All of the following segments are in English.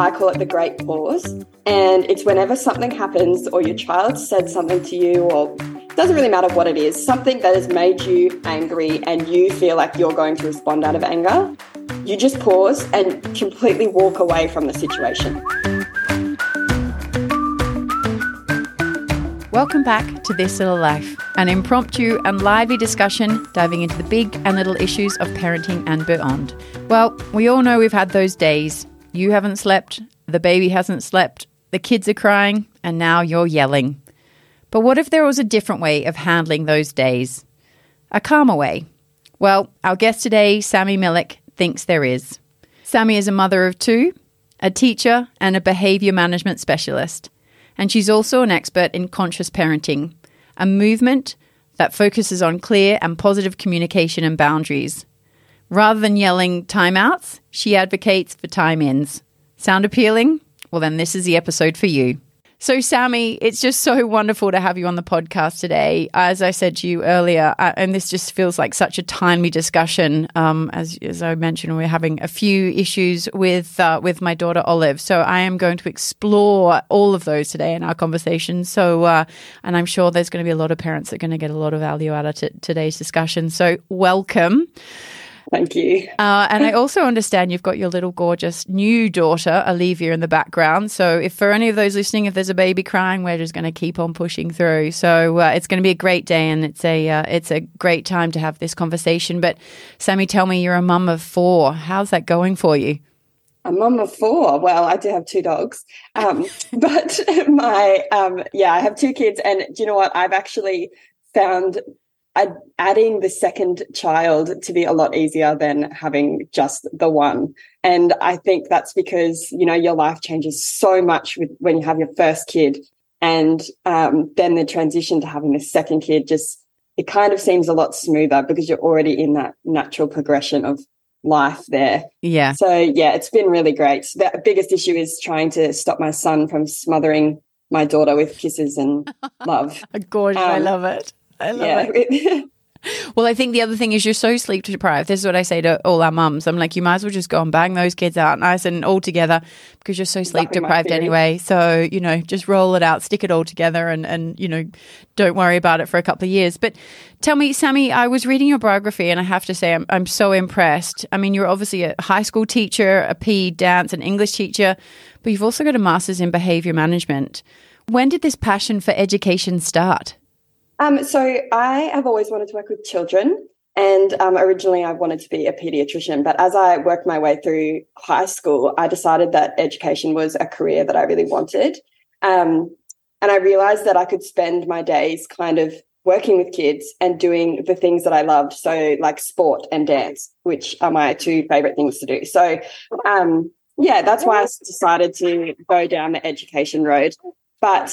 I call it the great pause. And it's whenever something happens or your child said something to you, or it doesn't really matter what it is, something that has made you angry and you feel like you're going to respond out of anger, you just pause and completely walk away from the situation. Welcome back to This Little Life, an impromptu and lively discussion diving into the big and little issues of parenting and beyond. Well, we all know we've had those days. You haven't slept, the baby hasn't slept, the kids are crying, and now you're yelling. But what if there was a different way of handling those days? A calmer way? Well, our guest today, Sammy Millick, thinks there is. Sammy is a mother of two, a teacher, and a behaviour management specialist. And she's also an expert in conscious parenting, a movement that focuses on clear and positive communication and boundaries. Rather than yelling timeouts, she advocates for time-ins. Sound appealing? Well, then this is the episode for you. So, Sammy, it's just so wonderful to have you on the podcast today. As I said to you earlier, and this just feels like such a timely discussion. As I mentioned, we're having a few issues with my daughter Olive. So I am going to explore all of those today in our conversation. So, and I'm sure there's going to be a lot of parents that are going to get a lot of value out of today's discussion. So welcome. Thank you. And I also understand you've got your little gorgeous new daughter, Olivia, in the background. So if for any of those listening, if there's a baby crying, we're just going to keep on pushing through. So it's going to be a great day, and it's a great time to have this conversation. But Sammy, tell me, you're a mum of 4. How's that going for you? A mum of 4. Well, I do have 2 dogs, but I have 2 kids, and do you know what? I've actually found adding the second child to be a lot easier than having just the one. And I think that's because, you know, your life changes so much when you have your first kid, and then the transition to having the second kid it kind of seems a lot smoother because you're already in that natural progression of life there. Yeah. So, yeah, it's been really great. The biggest issue is trying to stop my son from smothering my daughter with kisses and love. Gorgeous. I love it. I love it. Well, I think the other thing is you're so sleep deprived. This is what I say to all our mums. I'm like, you might as well just go and bang those kids out nice and all together because you're so sleep deprived anyway. So, you know, just roll it out, stick it all together and, you know, don't worry about it for a couple of years. But tell me, Sammy, I was reading your biography and I have to say I'm so impressed. I mean, you're obviously a high school teacher, a PE, dance and English teacher, but you've also got a master's in behaviour management. When did this passion for education start? So I have always wanted to work with children, and originally I wanted to be a paediatrician. But as I worked my way through high school, I decided that education was a career that I really wanted. And I realized that I could spend my days kind of working with kids and doing the things that I loved. So like sport and dance, which are my 2 favorite things to do. So, that's why I decided to go down the education road. But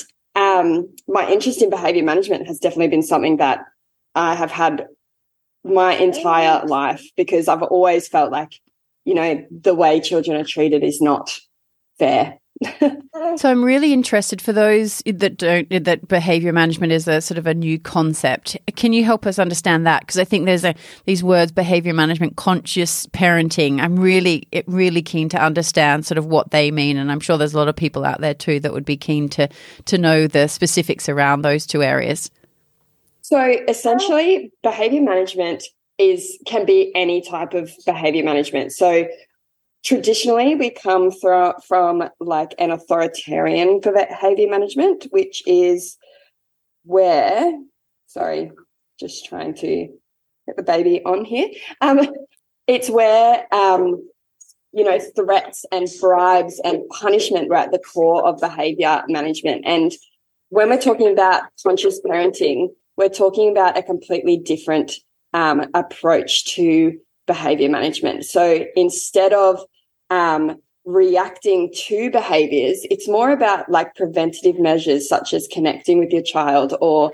my interest in behaviour management has definitely been something that I have had my entire life because I've always felt like, you know, the way children are treated is not fair. So I'm really interested for those that behaviour management is a sort of a new concept. Can you help us understand that? Because I think there's these words, behaviour management, conscious parenting. I'm really keen to understand sort of what they mean, and I'm sure there's a lot of people out there too that would be keen to know the specifics around those 2 areas. So essentially, behaviour management can be any type of behaviour management. So traditionally, we come from like an authoritarian behaviour management, which is where, just trying to get the baby on here. It's where, threats and bribes and punishment were at the core of behaviour management. And when we're talking about conscious parenting, we're talking about a completely different approach to behaviour management. So instead of reacting to behaviours, it's more about like preventative measures such as connecting with your child or,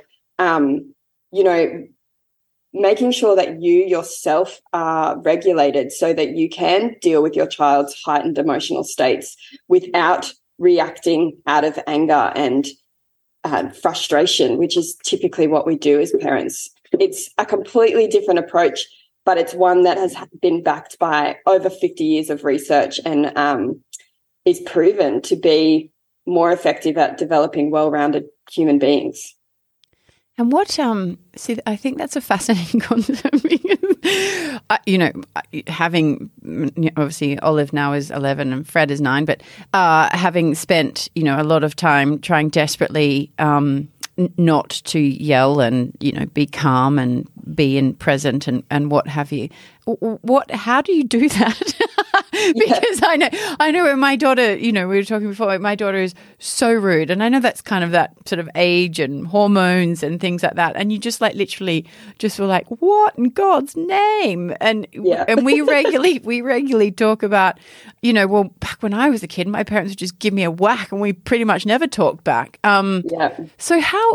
making sure that you yourself are regulated so that you can deal with your child's heightened emotional states without reacting out of anger and frustration, which is typically what we do as parents. It's a completely different approach, but it's one that has been backed by over 50 years of research and is proven to be more effective at developing well-rounded human beings. And what, see, I think that's a fascinating concept because, having, obviously Olive now is 11 and Fred is 9, but having spent, a lot of time trying desperately not to yell and, be calm and be in present and what have you. How do you do that? Because I know when my daughter, we were talking before, my daughter is so rude. And I know that's kind of that sort of age and hormones and things like that. And you just literally just were like, what in God's name? And we regularly talk about, back when I was a kid, my parents would just give me a whack and we pretty much never talked back. So how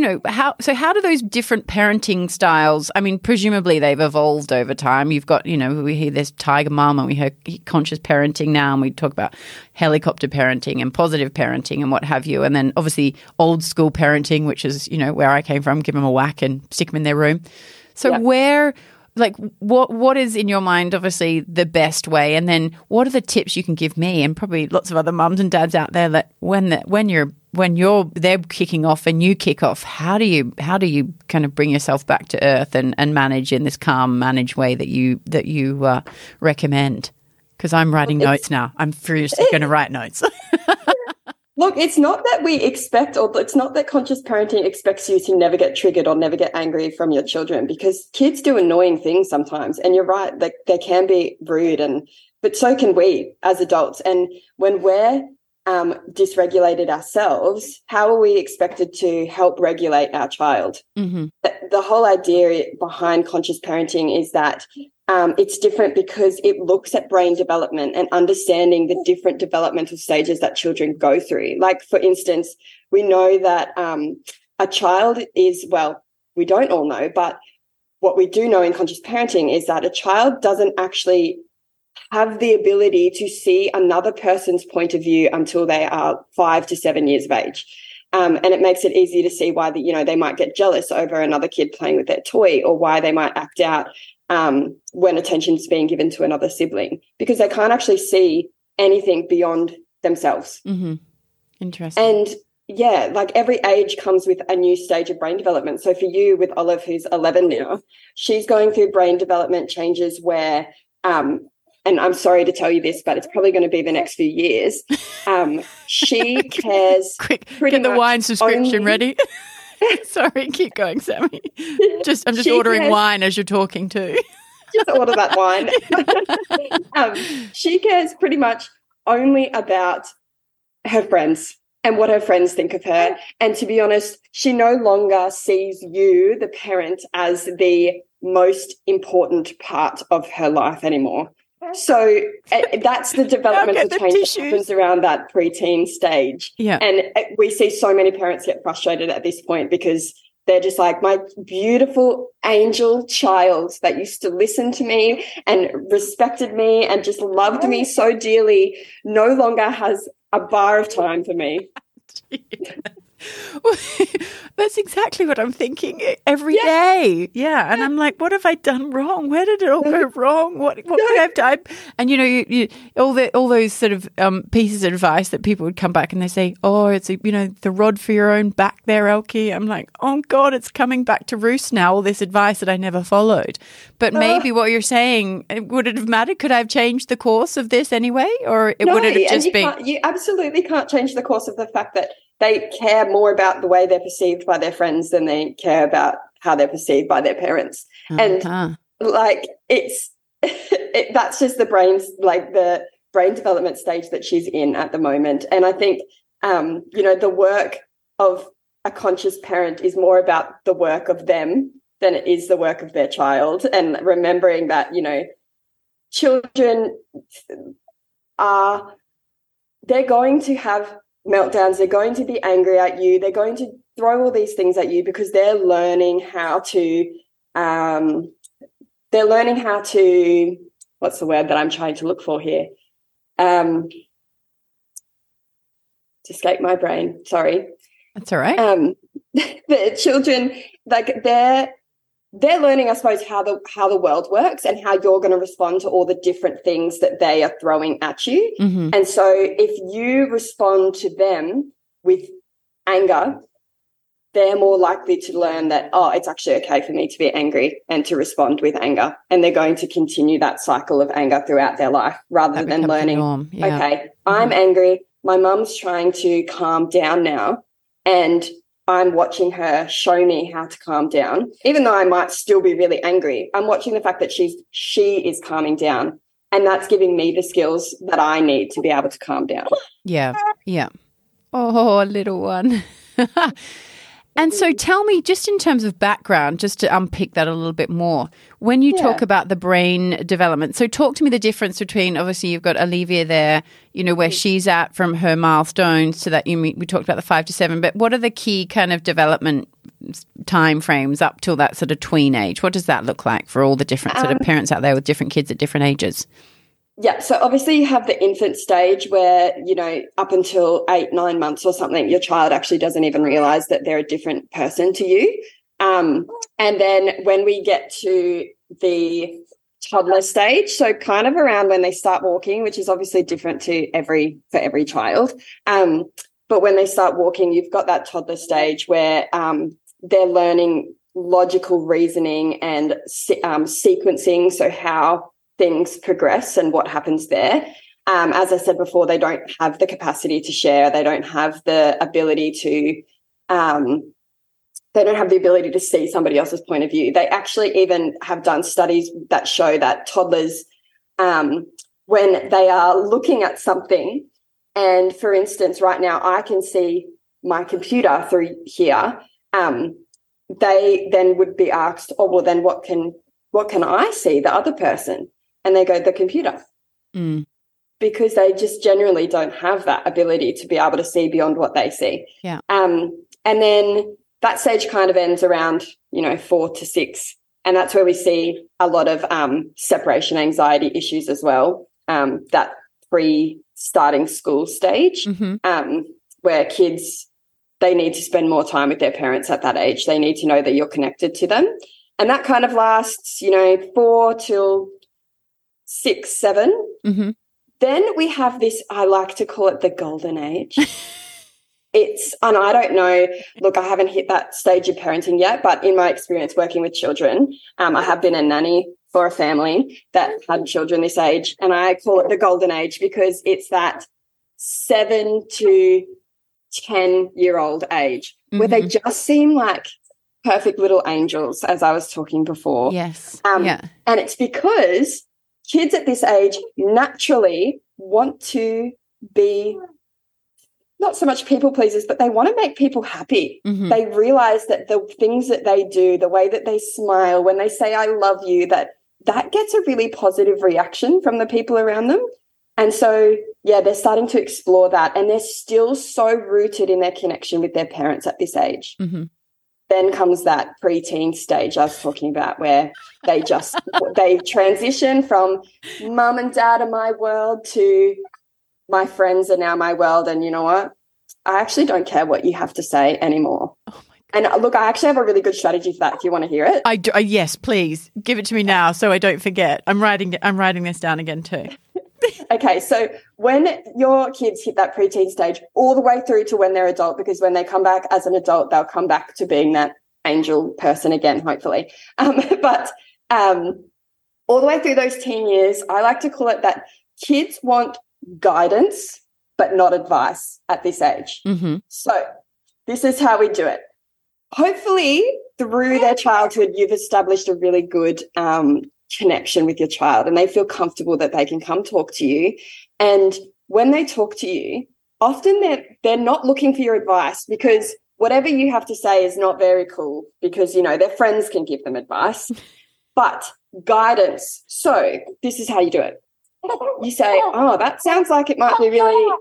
do those different parenting styles, I mean, presumably they've evolved over time. You've got, we hear this tiger mom and we hear conscious parenting now, and we talk about helicopter parenting and positive parenting and what have you. And then obviously old school parenting, which is, where I came from, give them a whack and stick them in their room. So what is in your mind, obviously, the best way? And then what are the tips you can give me and probably lots of other mums and dads out there that when they're kicking off and you kick off, how do you kind of bring yourself back to earth and manage in this calm, managed way that you recommend? Because I'm writing notes now. I'm furiously going to write notes. Look, it's not that we expect, or it's not that conscious parenting expects you to never get triggered or never get angry from your children, because kids do annoying things sometimes. And you're right, they can be rude, but so can we as adults. And when we're dysregulated ourselves, how are we expected to help regulate our child? Mm-hmm. The whole idea behind conscious parenting is that it's different because it looks at brain development and understanding the different developmental stages that children go through. Like, for instance, we know that a child is, well, we don't all know, but what we do know in conscious parenting is that a child doesn't actually have the ability to see another person's point of view until they are 5 to 7 years of age. And it makes it easy to see why they might get jealous over another kid playing with their toy, or why they might act out when attention is being given to another sibling, because they can't actually see anything beyond themselves. Mm-hmm. Interesting. And every age comes with a new stage of brain development. So for you, with Olive, who's 11 now, she's going through brain development changes where, and I'm sorry to tell you this, but it's probably going to be the next few years, she cares. Quick, get the wine subscription ready. Sorry, keep going, Sammy. I'm just ordering wine as you're talking too. Just order that wine. She cares pretty much only about her friends and what her friends think of her. And to be honest, she no longer sees you, the parent, as the most important part of her life anymore. So that's the developmental change that happens around that preteen stage. Yeah. And we see so many parents get frustrated at this point because they're just like, my beautiful angel child that used to listen to me and respected me and just loved me so dearly no longer has a bar of time for me. Well, that's exactly what I'm thinking every day. Yeah. And I'm like, what have I done wrong? Where did it all go wrong? What could I have done? And, you all those sort of pieces of advice that people would come back and they say, oh, it's, the rod for your own back there, Elkie. I'm like, oh, God, it's coming back to roost now, all this advice that I never followed. But maybe what you're saying, would it have mattered? Could I have changed the course of this anyway? Or would it have just been? You absolutely can't change the course of the fact that they care more about the way they're perceived by their friends than they care about how they're perceived by their parents. And that's just the brain development stage that she's in at the moment. And I think, the work of a conscious parent is more about the work of them than it is the work of their child. And remembering that, children they're going to have meltdowns, they're going to be angry at you, they're going to throw all these things at you because they're learning how to what's the word that I'm trying to look for here? To escape my brain, sorry. That's all right. The children, they're learning, I suppose, how the world works and how you're going to respond to all the different things that they are throwing at you. Mm-hmm. And so if you respond to them with anger, they're more likely to learn that, oh, it's actually okay for me to be angry and to respond with anger. And they're going to continue that cycle of anger throughout their life rather than learning, okay, I'm angry. My mum's trying to calm down now, and I'm watching her show me how to calm down. Even though I might still be really angry, I'm watching the fact that she is calming down, and that's giving me the skills that I need to be able to calm down. Yeah, yeah. Oh, little one. And so tell me, just in terms of background, just to unpick that a little bit more, when you talk about the brain development, so talk to me the difference between, obviously you've got Olivia there, you know, where she's at from her milestones to that, we talked about the 5 to 7, but what are the key kind of development time frames up till that sort of tween age? What does that look like for all the different sort of parents out there with different kids at different ages? Yeah, so obviously you have the infant stage where, you know, up until 8, 9 months or something, your child actually doesn't even realise that they're a different person to you. And then when we get to the toddler stage, so kind of around when they start walking, which is obviously different for every child. But when they start walking, you've got that toddler stage where they're learning logical reasoning and sequencing, so how things progress and what happens there. As I said before, they don't have the capacity to share. They don't have the ability to see somebody else's point of view. They actually even have done studies that show that toddlers, when they are looking at something, and for instance, right now I can see my computer through here, they then would be asked, oh, well, then what can I see, the other person? And they go, the computer. Because they just generally don't have that ability to be able to see beyond what they see. Yeah. And then that stage kind of ends around, 4 to 6. And that's where we see a lot of separation anxiety issues as well, that pre-starting school stage, where kids, they need to spend more time with their parents at that age. They need to know that you're connected to them. And that kind of lasts, 4 till 6, 7. Mm-hmm. Then we have this, I like to call it the golden age. And I don't know, look, I haven't hit that stage of parenting yet, but in my experience working with children, I have been a nanny for a family that had children this age, and I call it the golden age because it's that 7 to 10-year-old age where they just seem like perfect little angels, as I was talking before. Yes. And it's because kids at this age naturally want to be not so much people pleasers, but they want to make people happy. Mm-hmm. They realize that the things that they do, the way that they smile, when they say, I love you, that gets a really positive reaction from the people around them. And so, they're starting to explore that, and they're still so rooted in their connection with their parents at this age. Mm-hmm. Then comes that preteen stage I was talking about, where they transition from mum and dad are my world to my friends are now my world. And you know what? I actually don't care what you have to say anymore. Oh my God. And look, I actually have a really good strategy for that if you want to hear it. I do, yes, please. Give it to me now so I don't forget. I'm writing this down again too. Okay, so when your kids hit that preteen stage all the way through to when they're adult, because when they come back as an adult, they'll come back to being that angel person again, hopefully. But all the way through those teen years, I like to call it that kids want guidance but not advice at this age. Mm-hmm. So this is how we do it. Hopefully, through their childhood, you've established a really good connection with your child, and they feel comfortable that they can come talk to you. And when they talk to you, often they're not looking for your advice, because whatever you have to say is not very cool, because their friends can give them advice. But guidance. So this is how you do it. You say, that sounds like it might be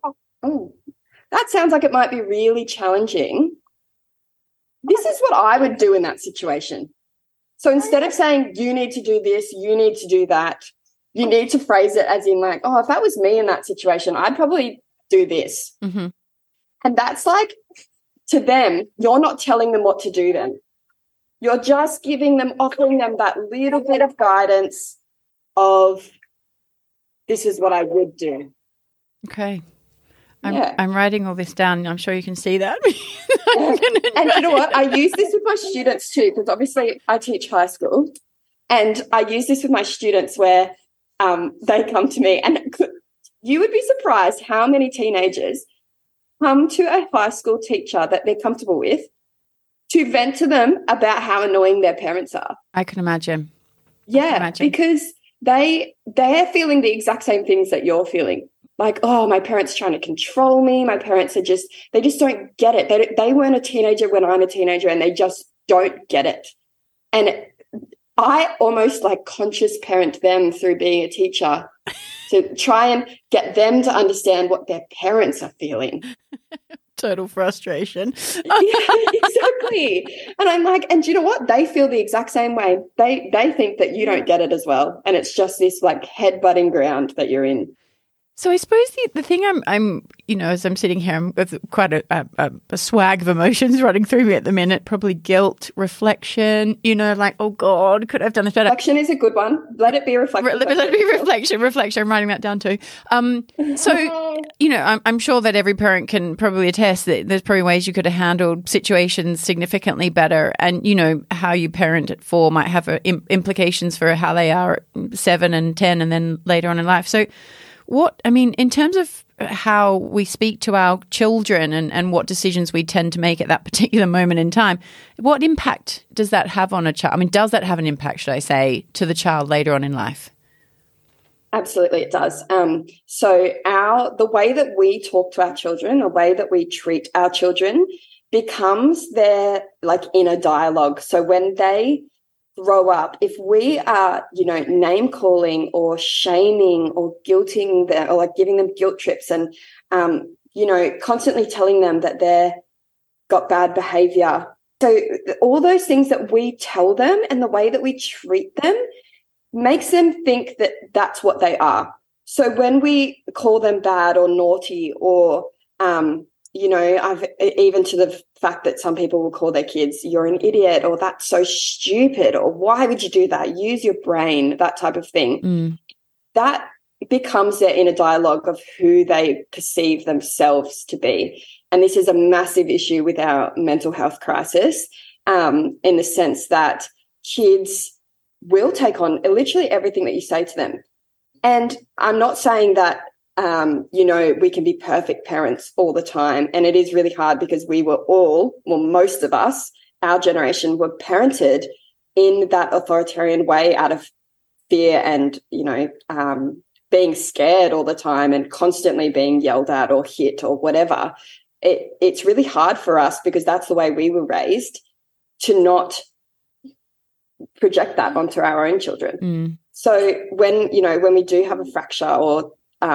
really challenging. This is what I would do in that situation. So instead of saying, you need to do this, you need to do that, you need to phrase it as in like, if that was me in that situation, I'd probably do this. Mm-hmm. And that's like, to them, you're not telling them what to do then. You're just offering them that little bit of guidance of, this is what I would do. Okay. I'm writing all this down. I'm sure you can see that. And you know what? I use this with my students too, because obviously I teach high school, and I use this with my students where they come to me, and you would be surprised how many teenagers come to a high school teacher that they're comfortable with to vent to them about how annoying their parents are. I can imagine. Yeah, because they're feeling the exact same things that you're feeling. Like, oh, my parents trying to control me. My parents they just don't get it. They weren't a teenager when I'm a teenager, and they just don't get it. And I almost like conscious parent them through being a teacher to try and get them to understand what their parents are feeling. Total frustration. Yeah, exactly. And I'm like, and you know what? They feel the exact same way. They think that you don't get it as well. And it's just this like head-butting ground that you're in. So I suppose the thing I'm as I'm sitting here, I'm with quite a swag of emotions running through me at the minute. Probably guilt, reflection. Like, oh God, could I have done this better? Reflection is a good one. Let it be reflection. Let it be reflection. Reflection. I'm writing that down too. So I'm sure that every parent can probably attest that there's probably ways you could have handled situations significantly better, and how you parent at 4 might have implications for how they are at 7 and 10, and then later on in life. So. In terms of how we speak to our children and what decisions we tend to make at that particular moment in time, what impact does that have on a child? Does that have an impact, should I say, to the child later on in life? Absolutely, it does. So the way that we talk to our children, the way that we treat our children becomes their inner dialogue. So when they grow up, if we are, name calling or shaming or guilting them, or giving them guilt trips and, constantly telling them that they're got bad behavior. So all those things that we tell them and the way that we treat them makes them think that that's what they are. So when we call them bad or naughty or, I've even to the fact that some people will call their kids, you're an idiot, or that's so stupid, or why would you do that? Use your brain, that type of thing. That becomes their inner dialogue of who they perceive themselves to be. And this is a massive issue with our mental health crisis, in the sense that kids will take on literally everything that you say to them. And I'm not saying that we can be perfect parents all the time. And it is really hard because we were most of us, our generation, were parented in that authoritarian way out of fear and, being scared all the time and constantly being yelled at or hit or whatever. It's really hard for us because that's the way we were raised to not project that onto our own children. So when we do have a fracture or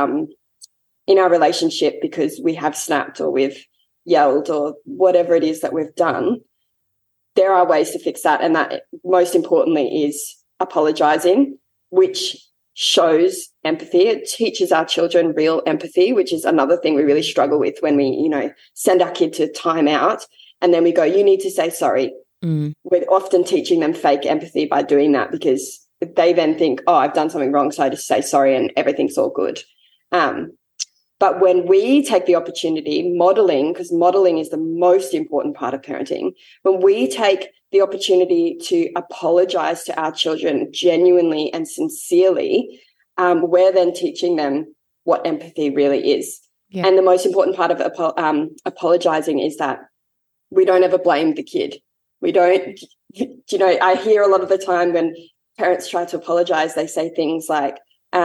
in our relationship because we have snapped or we've yelled or whatever it is that we've done, there are ways to fix that. And that most importantly is apologizing, which shows empathy. It teaches our children real empathy, which is another thing we really struggle with when we, send our kid to time out and then we go, you need to say sorry. We're often teaching them fake empathy by doing that because they then think, oh, I've done something wrong, so I just say sorry and everything's all good. But when we take the opportunity, modeling, because modeling is the most important part of parenting, when we take the opportunity to apologize to our children genuinely and sincerely, we're then teaching them what empathy really is. Yeah. And the most important part of apologizing is that we don't ever blame the kid. We don't, I hear a lot of the time when parents try to apologize, they say things like,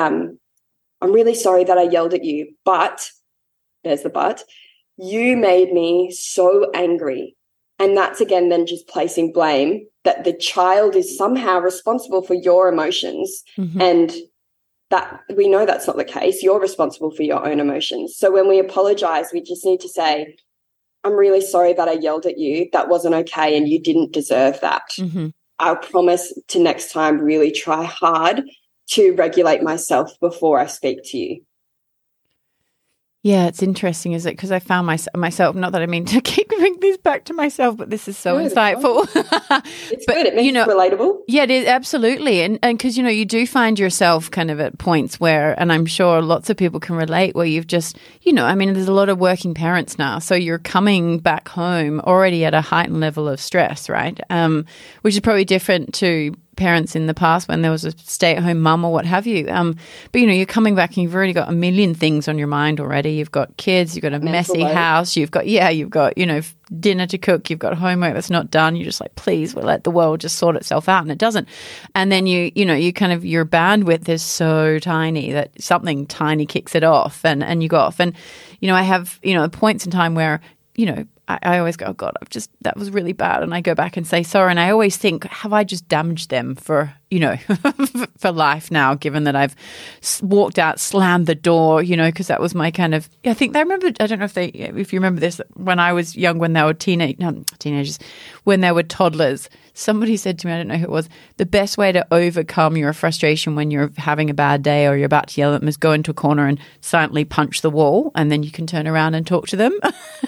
I'm really sorry that I yelled at you, but, there's the but, you made me so angry. And that's, again, then just placing blame that the child is somehow responsible for your emotions. And that we know that's not the case. You're responsible for your own emotions. So when we apologize, we just need to say, I'm really sorry that I yelled at you. That wasn't okay and you didn't deserve that. I'll promise to next time really try hard to regulate myself before I speak to you. Yeah, it's interesting, is it? Because I found myself, not that I mean to keep bringing this back to myself, but this is so insightful. It's good. It makes it relatable. Yeah, it is, absolutely. And because, you do find yourself kind of at points where, and I'm sure lots of people can relate, where you've just, there's a lot of working parents now. So you're coming back home already at a heightened level of stress, right? Which is probably different to parents in the past when there was a stay-at-home mum or what have you. But, you're coming back and you've already got a million things on your mind already. You've got kids, you've got a messy house, you've got dinner to cook, you've got homework that's not done. You're just like, please, we'll let the world just sort itself out, and it doesn't. And then your bandwidth is so tiny that something tiny kicks it off and you go off. And, I have, points in time where, I always go, oh God, that was really bad. And I go back and say sorry. And I always think, have I just damaged them for, for life now, given that I've walked out, slammed the door, because that was my kind of, I think I remember, I don't know if you remember this, when I was young, when they were teenagers, when they were toddlers, somebody said to me, I don't know who it was, the best way to overcome your frustration when you're having a bad day or you're about to yell at them is go into a corner and silently punch the wall, and then you can turn around and talk to them.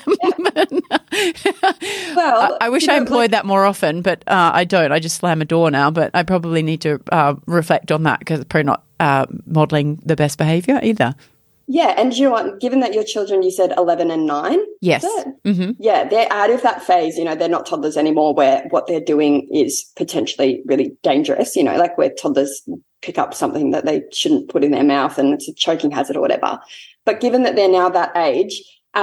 Well, I wish I employed that more often, but I don't. I just slam a door now, but I probably need to reflect on that, because it's probably not modelling the best behaviour either. Yeah, and you know what? Given that your children, you said 11 and 9. Yes. Mm-hmm. Yeah, they're out of that phase. They're not toddlers anymore, where what they're doing is potentially really dangerous. Like where toddlers pick up something that they shouldn't put in their mouth and it's a choking hazard or whatever. But given that they're now that age,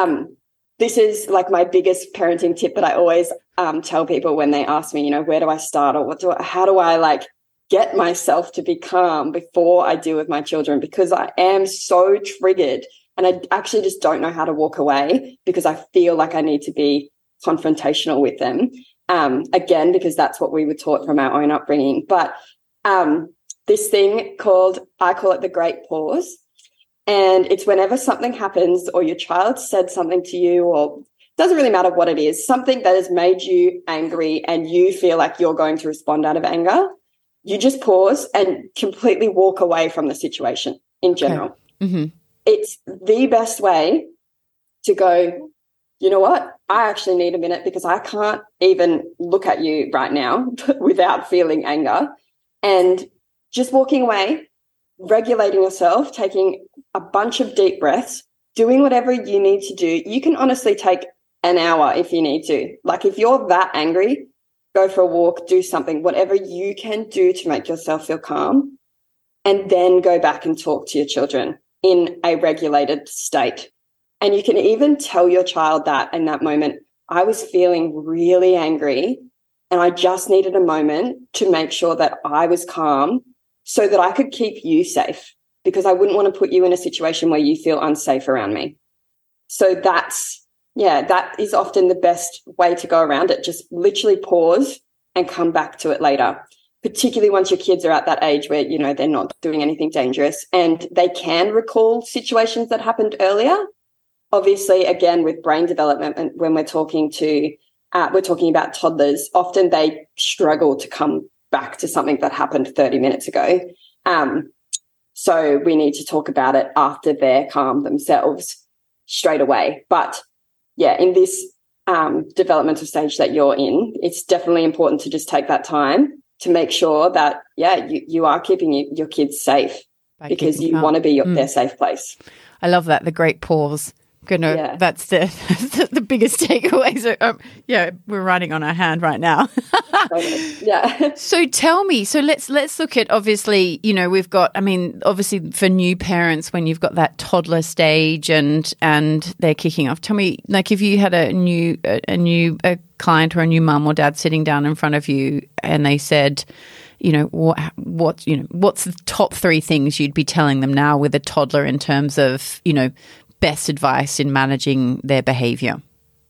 this is like my biggest parenting tip that I always tell people when they ask me, where do I start, or how do I get myself to be calm before I deal with my children, because I am so triggered and I actually just don't know how to walk away, because I feel like I need to be confrontational with them. Again, because that's what we were taught from our own upbringing. But this thing I call it the great pause. And it's whenever something happens or your child said something to you, or doesn't really matter what it is, something that has made you angry and you feel like you're going to respond out of anger, you just pause and completely walk away from the situation in general. Okay. Mm-hmm. It's the best way to go, you know what? I actually need a minute, because I can't even look at you right now without feeling anger. And just walking away, regulating yourself, taking a bunch of deep breaths, doing whatever you need to do. You can honestly take an hour if you need to. If you're that angry, go for a walk, do something, whatever you can do to make yourself feel calm, and then go back and talk to your children in a regulated state. And you can even tell your child that in that moment, I was feeling really angry and I just needed a moment to make sure that I was calm so that I could keep you safe, because I wouldn't want to put you in a situation where you feel unsafe around me. So that is often the best way to go around it. Just literally pause and come back to it later, particularly once your kids are at that age where, they're not doing anything dangerous and they can recall situations that happened earlier. Obviously, again, with brain development, and when we're talking about toddlers, often they struggle to come back to something that happened 30 minutes ago. So we need to talk about it after they're calm themselves straight away. But yeah, in this developmental stage that you're in, it's definitely important to just take that time to make sure that, you are keeping your kids safe, because you want to be their safe place. I love that, the great pause. That's the biggest takeaway. So, we're writing on our hand right now. Yeah. So tell me, let's look at, obviously, we've got, obviously for new parents, when you've got that toddler stage and they're kicking off, tell me, if you had a new client or a new mum or dad sitting down in front of you and they said, what's the top 3 things you'd be telling them now with a toddler in terms of, best advice in managing their behaviour?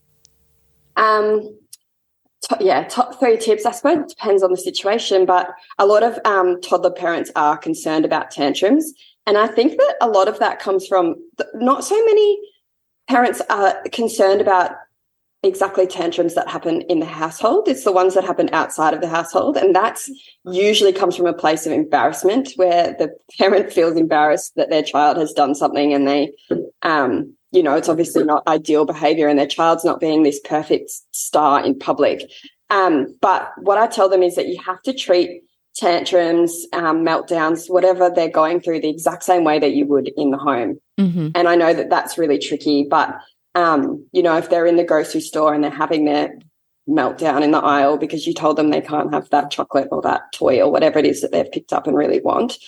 Top 3 tips. I suppose it depends on the situation, but a lot of toddler parents are concerned about tantrums. And I think that a lot of that comes from not so many parents are concerned about exactly tantrums that happen in the household. It's the ones that happen outside of the household. And that's usually comes from a place of embarrassment, where the parent feels embarrassed that their child has done something and they, it's obviously not ideal behavior and their child's not being this perfect star in public. But what I tell them is that you have to treat tantrums, meltdowns, whatever they're going through, the exact same way that you would in the home. Mm-hmm. And I know that that's really tricky, but, if they're in the grocery store and they're having their meltdown in the aisle because you told them they can't have that chocolate or that toy or whatever it is that they've picked up and really want,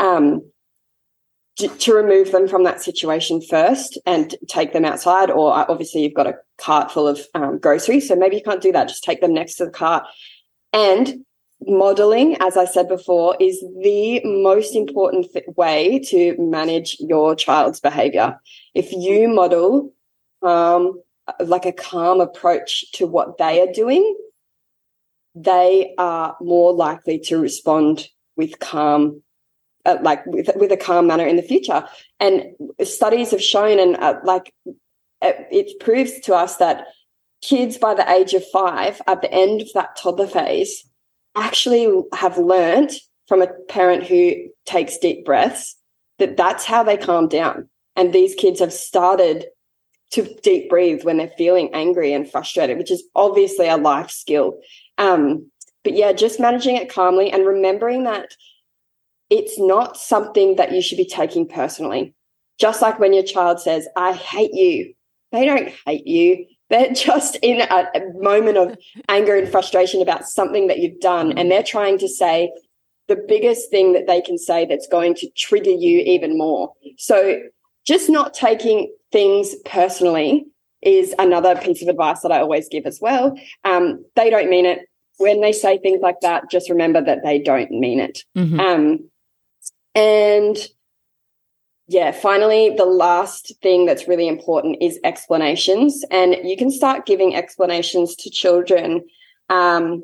to remove them from that situation first and take them outside, or obviously you've got a cart full of groceries, so maybe you can't do that. Just take them next to the cart. And modeling, as I said before, is the most important way to manage your child's behavior. If you model like a calm approach to what they are doing, they are more likely to respond with calm, with a calm manner in the future. And studies have shown, and it proves to us that kids by the age of 5, at the end of that toddler phase, actually have learnt from a parent who takes deep breaths that that's how they calm down. And these kids have started to deep breathe when they're feeling angry and frustrated, which is obviously a life skill. But yeah, just managing it calmly and remembering that it's not something that you should be taking personally. Just like when your child says, I hate you, they don't hate you. They're just in a moment of anger and frustration about something that you've done, and they're trying to say the biggest thing that they can say that's going to trigger you even more. So just not taking things personally is another piece of advice that I always give as well. They don't mean it. When they say things like that, just remember that they don't mean it. Mm-hmm. And yeah, finally, the last thing that's really important is explanations. And you can start giving explanations to children from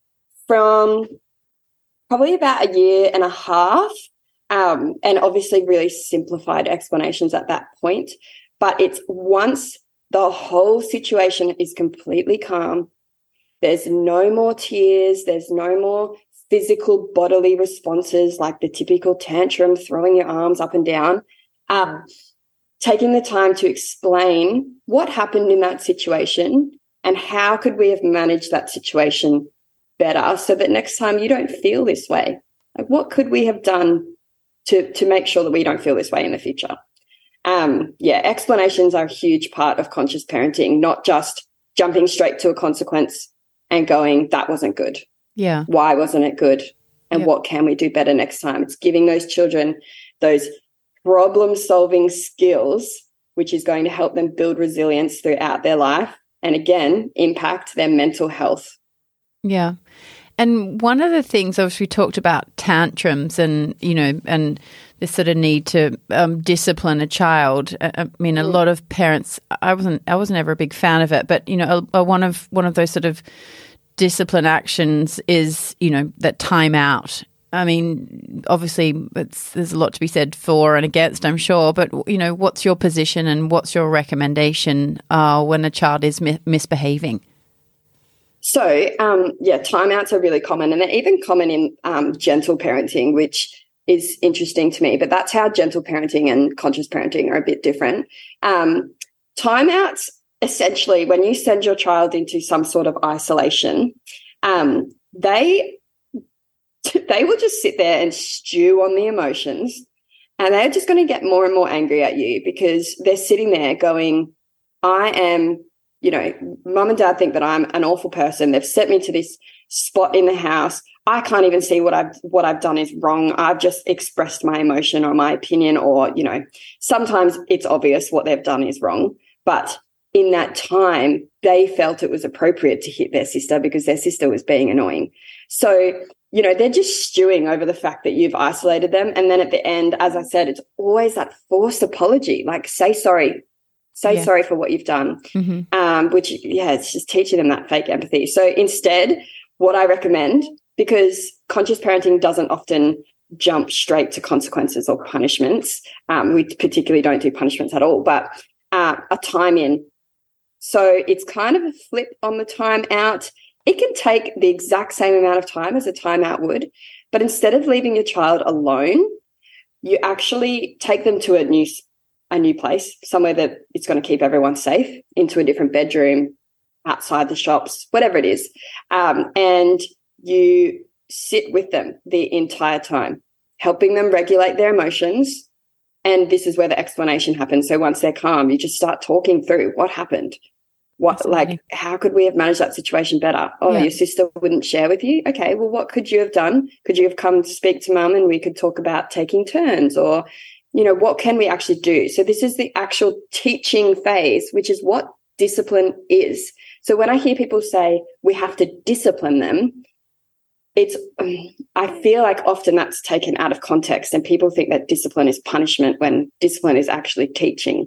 probably about a year and a half, and obviously really simplified explanations at that point. But it's once the whole situation is completely calm, there's no more tears, there's no more physical bodily responses like the typical tantrum, throwing your arms up and down, taking the time to explain what happened in that situation and how could we have managed that situation better so that next time you don't feel this way. Like, what could we have done to make sure that we don't feel this way in the future? Explanations are a huge part of conscious parenting, not just jumping straight to a consequence and going, that wasn't good. Yeah. Why wasn't it good? And what can we do better next time? It's giving those children those problem-solving skills, which is going to help them build resilience throughout their life and, again, impact their mental health. Yeah. And one of the things, obviously, we talked about tantrums and, and this sort of need to discipline a child. I mean, a lot of parents, I wasn't ever a big fan of it, but, one of those sort of discipline actions is, that time out. I mean, obviously, there's a lot to be said for and against, I'm sure, but, what's your position and what's your recommendation when a child is misbehaving? So, timeouts are really common, and they're even common in gentle parenting, which is interesting to me, but that's how gentle parenting and conscious parenting are a bit different. Timeouts, essentially, when you send your child into some sort of isolation, they will just sit there and stew on the emotions, and they're just going to get more and more angry at you because they're sitting there going, I am, mum and dad think that I'm an awful person. They've set me to this spot in the house. I can't even see what I've done is wrong. I've just expressed my emotion or my opinion, or, sometimes it's obvious what they've done is wrong. But in that time, they felt it was appropriate to hit their sister because their sister was being annoying. So, they're just stewing over the fact that you've isolated them. And then at the end, as I said, it's always that forced apology, like say sorry. Sorry for what you've done, which, it's just teaching them that fake empathy. So instead, what I recommend, because conscious parenting doesn't often jump straight to consequences or punishments, we particularly don't do punishments at all, but a time in. So it's kind of a flip on the time out. It can take the exact same amount of time as a timeout would, but instead of leaving your child alone, you actually take them to a new a new place, somewhere that it's going to keep everyone safe, into a different bedroom, outside the shops, whatever it is. And you sit with them the entire time, helping them regulate their emotions. And this is where the explanation happens. So once they're calm, you just start talking through what happened. Like, how could we have managed that situation better? Oh, your sister wouldn't share with you? Okay, well, what could you have done? Could you have come to speak to mum and we could talk about taking turns? Or, what can we actually do? So this is the actual teaching phase, which is what discipline is. So when I hear people say we have to discipline them, I feel like often that's taken out of context and people think that discipline is punishment when discipline is actually teaching.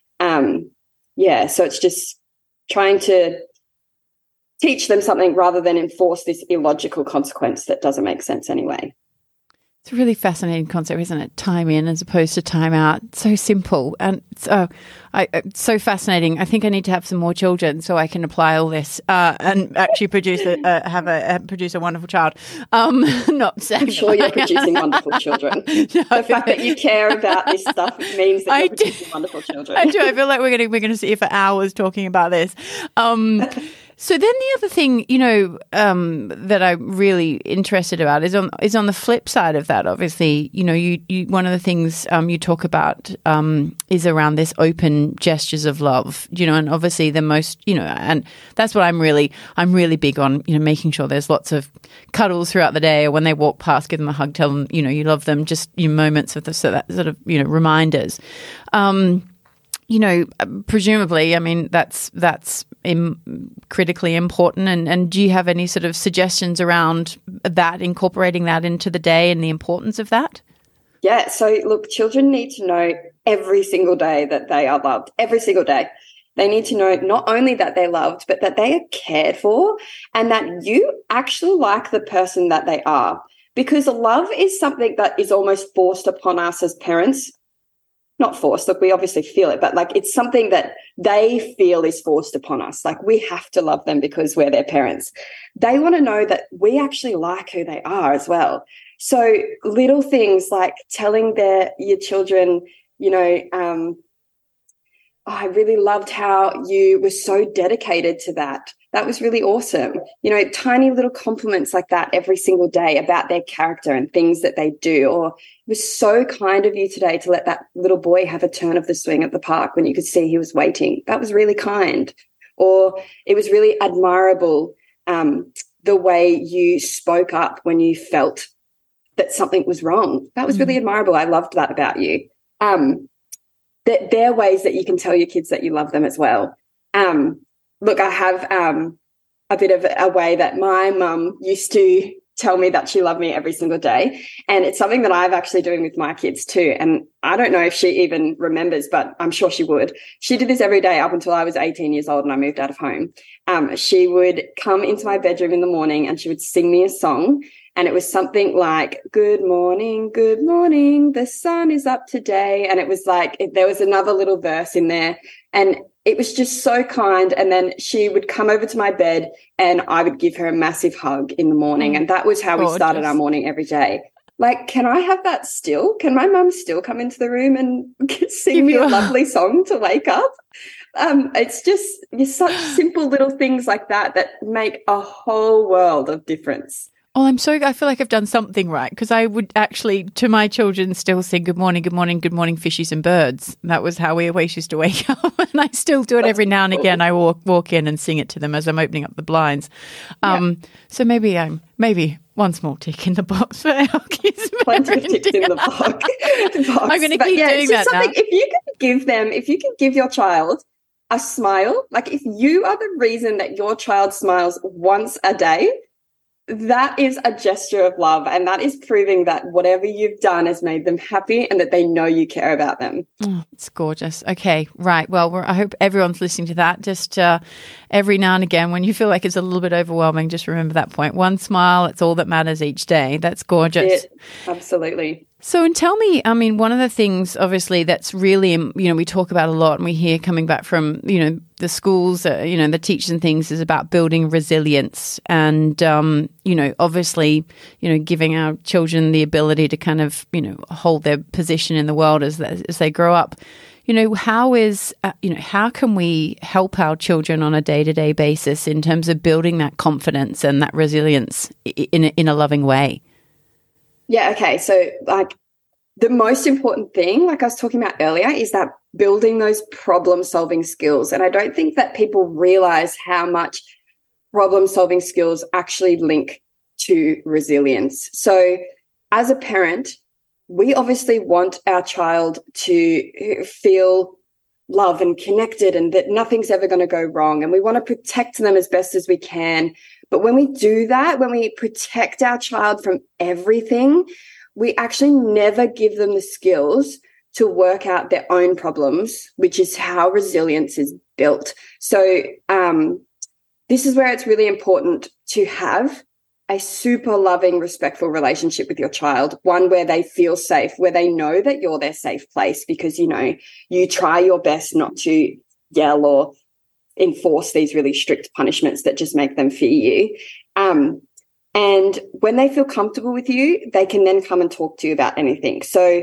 So it's just trying to teach them something rather than enforce this illogical consequence that doesn't make sense anyway. It's a really fascinating concept, isn't it? Time in as opposed to time out. So simple and so fascinating. I think I need to have some more children so I can apply all this and actually produce a wonderful child. Not saying I'm sure you're producing wonderful children. The fact that you care about this stuff means that you're producing wonderful children. I do. I feel like we're going to sit here for hours talking about this. So then the other thing, that I'm really interested about is on the flip side of that. Obviously, you one of the things you talk about is around this open gestures of love. And obviously the most, and that's what I'm really big on. Making sure there's lots of cuddles throughout the day, or when they walk past, give them a hug, tell them you love them. Just moments of so that sort of reminders. Presumably, I mean, that's critically important. And do you have any sort of suggestions around that, incorporating that into the day and the importance of that? Yeah. So look, children need to know every single day that they are loved, every single day. They need to know not only that they're loved, but that they are cared for and that you actually like the person that they are. Because love is something that is almost forced upon us as parents. Not forced, look, we obviously feel it, but it's something that they feel is forced upon us. We have to love them because we're their parents. They want to know that we actually like who they are as well. So little things like telling your children, I really loved how you were so dedicated to that. That was really awesome. Tiny little compliments like that every single day about their character and things that they do. Or it was so kind of you today to let that little boy have a turn of the swing at the park when you could see he was waiting. That was really kind. Or it was really admirable the way you spoke up when you felt that something was wrong. That was really admirable. I loved that about you. There are ways that you can tell your kids that you love them as well. Look, I have a bit of a way that my mum used to tell me that she loved me every single day. And it's something that I'm actually doing with my kids too. And I don't know if she even remembers, but I'm sure she would. She did this every day up until I was 18 years old and I moved out of home. She would come into my bedroom in the morning and she would sing me a song. And it was something like, good morning, the sun is up today. And it was there was another little verse in there. And it was just so kind. And then she would come over to my bed and I would give her a massive hug in the morning. And that was how we started our morning every day. Can I have that still? Can my mum still come into the room and sing me a lovely song to wake up? It's such simple little things like that make a whole world of difference. Oh, I feel like I've done something right because I would actually, to my children, still sing good morning, fishies and birds. That was how we always used to wake up. And I still do it every now and again. I walk in and sing it to them as I'm opening up the blinds. So maybe one small tick in the box for our kids. Plenty of ticks in the box. I'm going to keep doing that now. If you can give your child a smile, if you are the reason that your child smiles once a day, that is a gesture of love, and that is proving that whatever you've done has made them happy and that they know you care about them. Oh, it's gorgeous. Okay, right. Well, I hope everyone's listening to that. Just every now and again, when you feel like it's a little bit overwhelming, just remember that point. One smile, it's all that matters each day. That's gorgeous. Absolutely. So, and tell me, I mean, one of the things, obviously, that's really, we talk about a lot and we hear coming back from, the schools, the teachers and things is about building resilience and, obviously, giving our children the ability to kind of, hold their position in the world as they grow up. how can we help our children on a day-to-day basis in terms of building that confidence and that resilience in a loving way? Yeah, okay. So like the most important thing, like I was talking about earlier, is that building those problem-solving skills. And I don't think that people realize how much problem-solving skills actually link to resilience. So as a parent, we obviously want our child to feel love and connected and that nothing's ever going to go wrong. And we want to protect them as best as we can. But when we do that, when we protect our child from everything, we actually never give them the skills to work out their own problems, which is how resilience is built. So this is where it's really important to have a super loving, respectful relationship with your child, one where they feel safe, where they know that you're their safe place because, you try your best not to yell or enforce these really strict punishments that just make them fear you. And when they feel comfortable with you, they can then come and talk to you about anything. So,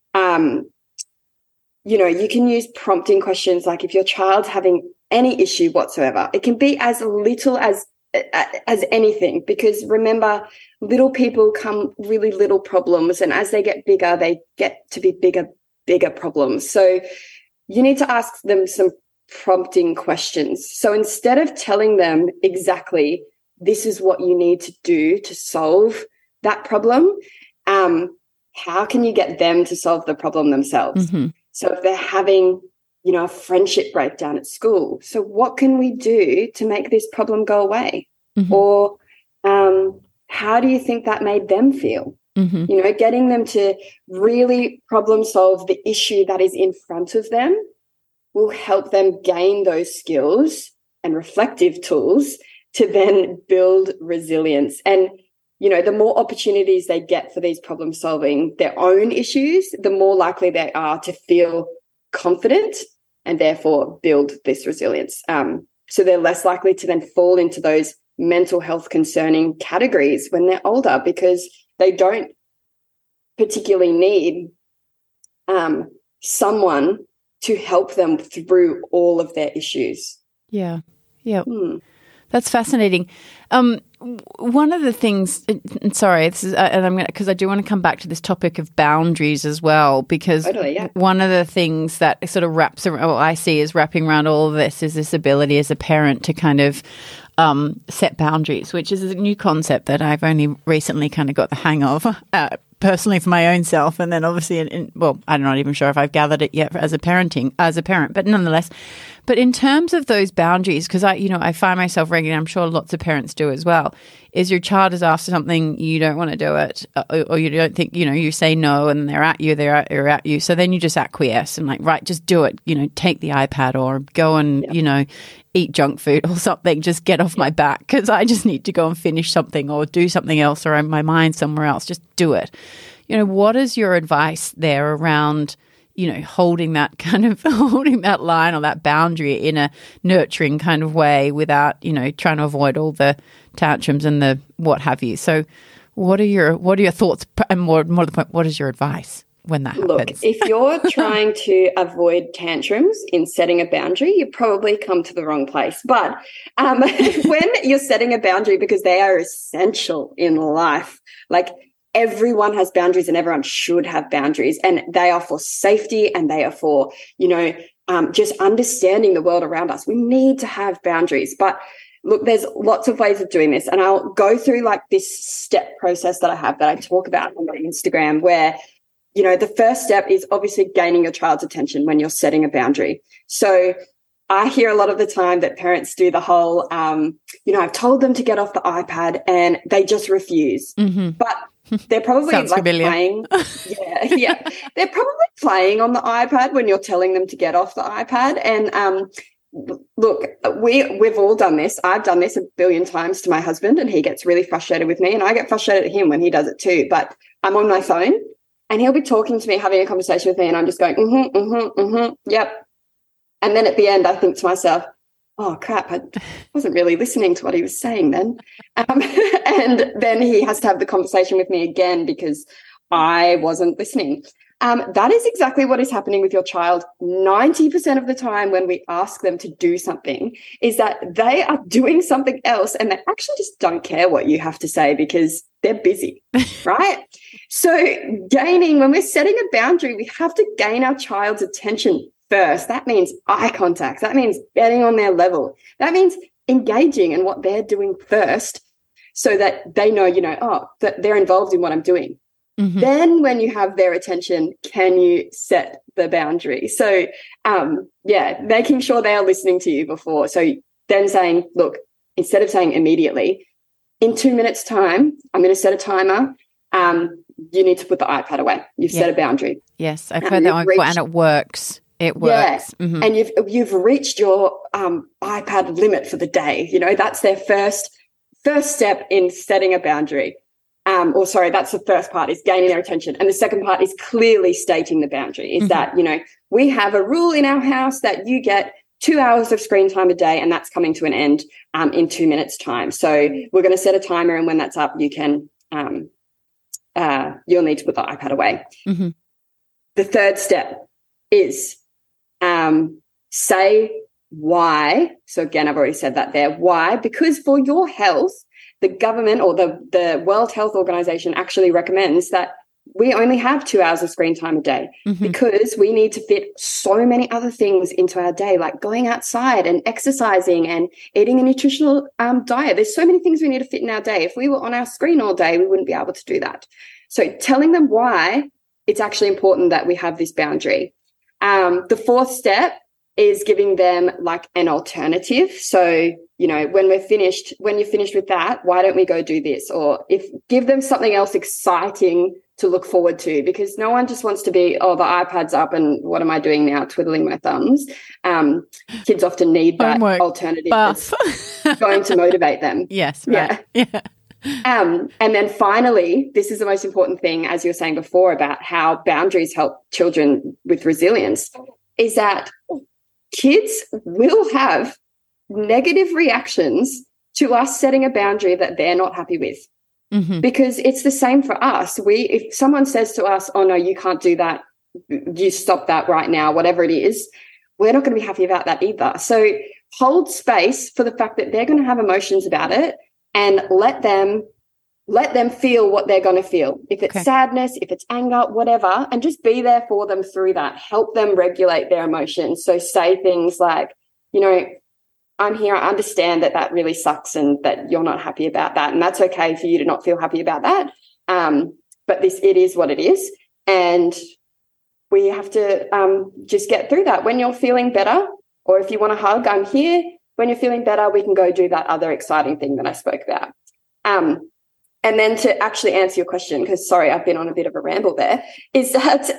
you can use prompting questions like if your child's having any issue whatsoever, it can be as little as anything, because remember, little people come really little problems, and as they get bigger, they get to be bigger problems. So you need to ask them some prompting questions. So instead of telling them exactly this is what you need to do to solve that problem, how can you get them to solve the problem themselves? Mm-hmm. So if they're having a friendship breakdown at school, so what can we do to make this problem go away? Mm-hmm. Or how do you think that made them feel? Mm-hmm. Getting them to really problem solve the issue that is in front of them will help them gain those skills and reflective tools to then build resilience. And, the more opportunities they get for these problem solving their own issues, the more likely they are to feel confident and therefore build this resilience. So they're less likely to then fall into those mental health concerning categories when they're older, because they don't particularly need someone to help them through all of their issues. Yeah. That's fascinating. One of the things, sorry, this is, and I'm going because I do want to come back to this topic of boundaries as well, because one of the things that sort of wraps around, I see is wrapping around all of this is this ability as a parent to kind of set boundaries, which is a new concept that I've only recently kind of got the hang of. Personally for my own self, and then obviously I'm not even sure if I've gathered it yet as a parent, but nonetheless. But in terms of those boundaries, because I find myself regularly, I'm sure lots of parents do as well, is your child is after something, you don't want to do it, or you don't think, you say no and they're at you. So then you just acquiesce and like, right, just do it, take the iPad or go and, eat junk food or something, just get off my back because I just need to go and finish something or do something else, or my mind somewhere else, just do it. What is your advice there around, holding that line or that boundary in a nurturing kind of way without, trying to avoid all the tantrums and the what have you. So what are your thoughts, and more to the point, what is your advice when that happens? Look, if you're trying to avoid tantrums in setting a boundary, you probably come to the wrong place. But when you're setting a boundary, because they are essential in life, like everyone has boundaries and everyone should have boundaries, and they are for safety and they are for, just understanding the world around us. We need to have boundaries. But look, there's lots of ways of doing this, and I'll go through like this step process that I have that I talk about on my Instagram, where the first step is obviously gaining your child's attention when you're setting a boundary. So I hear a lot of the time that parents do the whole, I've told them to get off the iPad and they just refuse. Mm-hmm. But they're probably playing. Yeah. They're probably playing on the iPad when you're telling them to get off the iPad. And look, we've all done this. I've done this a billion times to my husband, and he gets really frustrated with me, and I get frustrated at him when he does it too. But I'm on my phone, and he'll be talking to me, having a conversation with me, and I'm just going, yep. And then at the end, I think to myself, oh, crap, I wasn't really listening to what he was saying then. And then he has to have the conversation with me again because I wasn't listening. That is exactly what is happening with your child. 90% of the time when we ask them to do something is that they are doing something else and they actually just don't care what you have to say because they're busy, right? So when we're setting a boundary, we have to gain our child's attention first. That means eye contact. That means getting on their level. That means engaging in what they're doing first so that they know, that they're involved in what I'm doing. Mm-hmm. Then when you have their attention, can you set the boundary? So, making sure they are listening to you before. So then saying, look, instead of saying immediately, in 2 minutes' time, I'm going to set a timer. You need to put the iPad away. You've set a boundary. Yes, I've heard that one before, and it works. It works. Yeah. Mm-hmm. And you've reached your iPad limit for the day. That's their first step in setting a boundary. That's the first part, is gaining their attention. And the second part is clearly stating the boundary, is that, we have a rule in our house that you get 2 hours of screen time a day, and that's coming to an end in 2 minutes' time. So we're going to set a timer, and when that's up, you can, you'll need to put the iPad away. Mm-hmm. The third step is say why. So again, I've already said that there. Why? Because for your health, the government or the World Health Organization actually recommends that we only have 2 hours of screen time a day, mm-hmm. because we need to fit so many other things into our day, like going outside and exercising and eating a nutritional diet. There's so many things we need to fit in our day. If we were on our screen all day, we wouldn't be able to do that. So telling them why it's actually important that we have this boundary. The fourth step is giving them like an alternative. So, when you're finished with that, why don't we go do this? Or give them something else exciting to look forward to, because no one just wants to be, the iPad's up and what am I doing now? Twiddling my thumbs. Kids often need that homework, alternative that's going to motivate them. Yes, right. Yeah. And then finally, this is the most important thing, as you were saying before, about how boundaries help children with resilience, is that kids will have negative reactions to us setting a boundary that they're not happy with. Mm-hmm. Because it's the same for us. If someone says to us, oh no, you can't do that, you stop that right now, whatever it is, we're not going to be happy about that either. So hold space for the fact that they're going to have emotions about it, and let them feel what they're going to feel. If it's sadness, if it's anger, whatever, and just be there for them through that. Help them regulate their emotions. So say things like, I'm here, I understand that really sucks and that you're not happy about that. And that's okay for you to not feel happy about that. But it is what it is. And we have to just get through that. When you're feeling better, or if you want a hug, I'm here. When you're feeling better, we can go do that other exciting thing that I spoke about. And then to actually answer your question, because sorry, I've been on a bit of a ramble there, is that,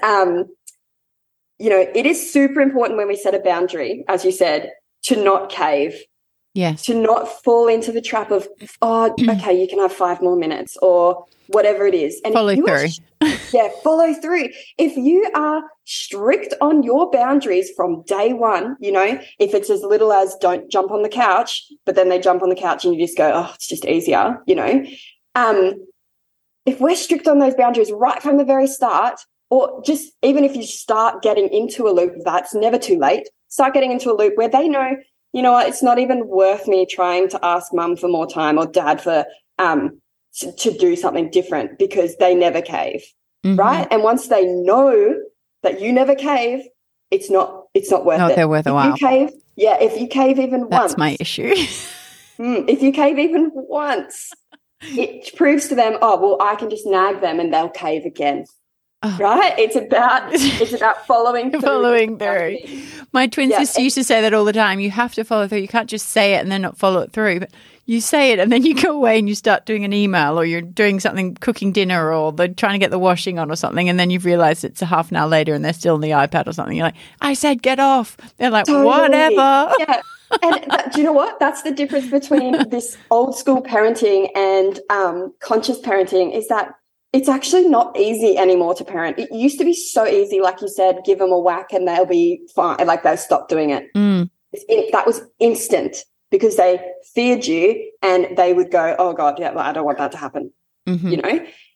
it is super important when we set a boundary, as you said, to not cave. Yes. To not fall into the trap of, okay, you can have 5 more minutes or whatever it is. And follow through. Follow through. If you are strict on your boundaries from day one, if it's as little as don't jump on the couch, but then they jump on the couch and you just go, it's just easier, if we're strict on those boundaries right from the very start, or just even if you start getting into a loop, that's never too late. Start getting into a loop where they know, it's not even worth me trying to ask mum for more time or dad for to do something different, because they never cave, mm-hmm. right? And once they know that you never cave, it's not worth it. They're worth a while. If you cave even once. That's my issue. If you cave even once, it proves to them, I can just nag them and they'll cave again. Oh. Right? It's about following through. Following through. My twin sister used to say that all the time. You have to follow through. You can't just say it and then not follow it through. But you say it and then you go away and you start doing an email, or you're doing something, cooking dinner, or they're trying to get the washing on or something, and then you've realised it's a half an hour later and they're still on the iPad or something. You're like, I said get off. They're like, totally. Whatever. Yeah. And do you know what? That's the difference between this old school parenting and conscious parenting, is that it's actually not easy anymore to parent. It used to be so easy, like you said, give them a whack and they'll be fine, like they'll stop doing it. That was instant, because they feared you and they would go, oh God, I don't want that to happen. Mm-hmm.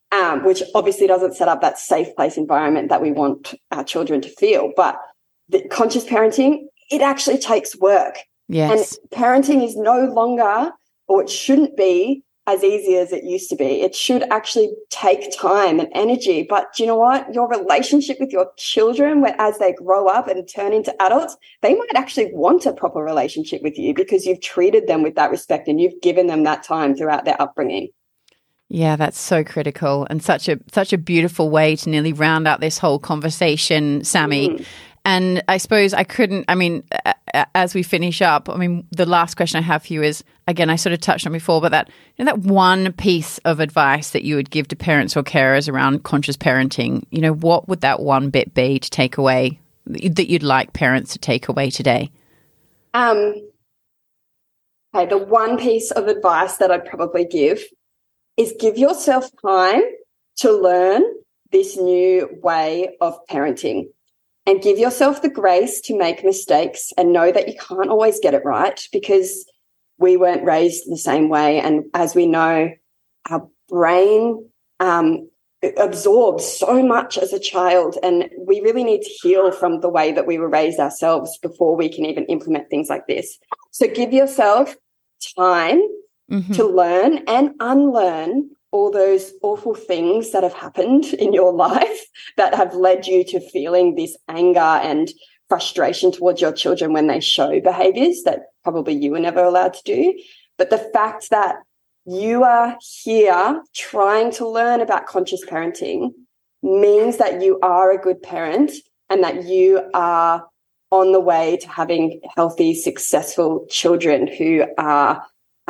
which obviously doesn't set up that safe place environment that we want our children to feel. But the conscious parenting, it actually takes work. Yes. And parenting is no longer, or it shouldn't be, as easy as it used to be. It should actually take time and energy. But do you know what? Your relationship with your children, as they grow up and turn into adults, they might actually want a proper relationship with you because you've treated them with that respect and you've given them that time throughout their upbringing. Yeah, that's so critical and such a beautiful way to nearly round out this whole conversation, Sammy. And I suppose as we finish up, the last question I have for you is, again, I sort of touched on before, but that one piece of advice that you would give to parents or carers around conscious parenting, what would that one bit be to take away that you'd like parents to take away today? Okay, the one piece of advice that I'd probably give is give yourself time to learn this new way of parenting. And give yourself the grace to make mistakes and know that you can't always get it right because we weren't raised the same way. And as we know, our brain absorbs so much as a child, and we really need to heal from the way that we were raised ourselves before we can even implement things like this. So give yourself time to learn and unlearn all those awful things that have happened in your life that have led you to feeling this anger and frustration towards your children when they show behaviors that probably you were never allowed to do. But the fact that you are here trying to learn about conscious parenting means that you are a good parent and that you are on the way to having healthy, successful children who are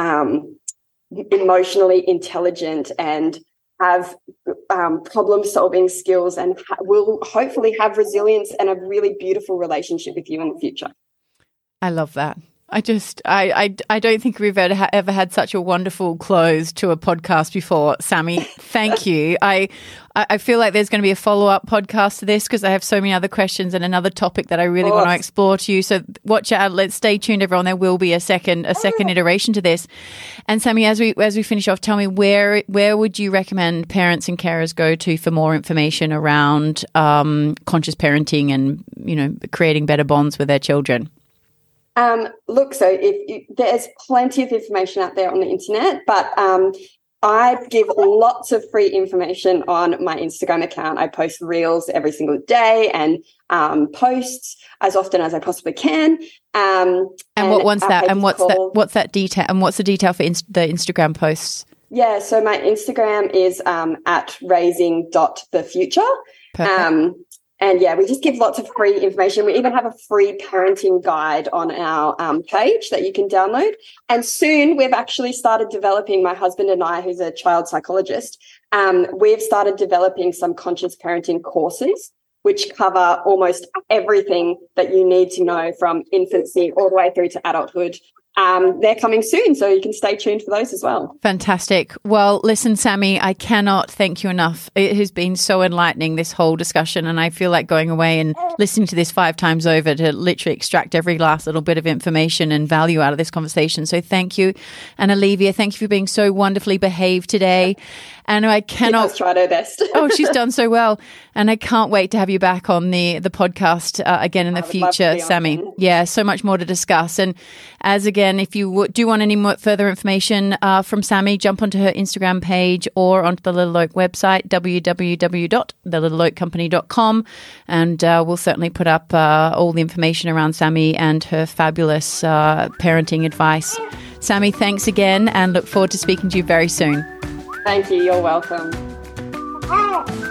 emotionally intelligent and have problem-solving skills and will hopefully have resilience and a really beautiful relationship with you in the future. I love that. I don't think we've ever had such a wonderful close to a podcast before, Sammy. Thank you. I feel like there's going to be a follow-up podcast to this because I have so many other questions and another topic that I really want to explore to you. So watch out. Let's stay tuned, everyone. There will be a second iteration to this. And Sammy, as we finish off, tell me where would you recommend parents and carers go to for more information around conscious parenting and creating better bonds with their children? Look, so there's plenty of information out there on the internet, but I give lots of free information on my Instagram account. I post reels every single day and posts as often as I possibly can. And what's that detail? And what's the detail for the Instagram posts? Yeah, so my Instagram is at raising.thefuture. Perfect. And yeah, we just give lots of free information. We even have a free parenting guide on our page that you can download. And soon we've actually started developing, my husband and I, who's a child psychologist, we've started developing some conscious parenting courses, which cover almost everything that you need to know from infancy all the way through to adulthood. They're coming soon, so you can stay tuned for those as well. Fantastic. Well, listen, Sammy, I cannot thank you enough. It has been so enlightening, this whole discussion, and I feel like going away and listening to this 5 times over to literally extract every last little bit of information and value out of this conversation. So thank you. And Olivia, thank you for being so wonderfully behaved today. And I cannot... She's tried her best. Oh, she's done so well. And I can't wait to have you back on the podcast again in the future, Sammy. Yeah, so much more to discuss. And again, if you do want any more further information from Sammy, jump onto her Instagram page or onto the Little Oak website, www.thelittleoakcompany.com. And we'll certainly put up all the information around Sammy and her fabulous parenting advice. Sammy, thanks again and look forward to speaking to you very soon. Thank you. You're welcome.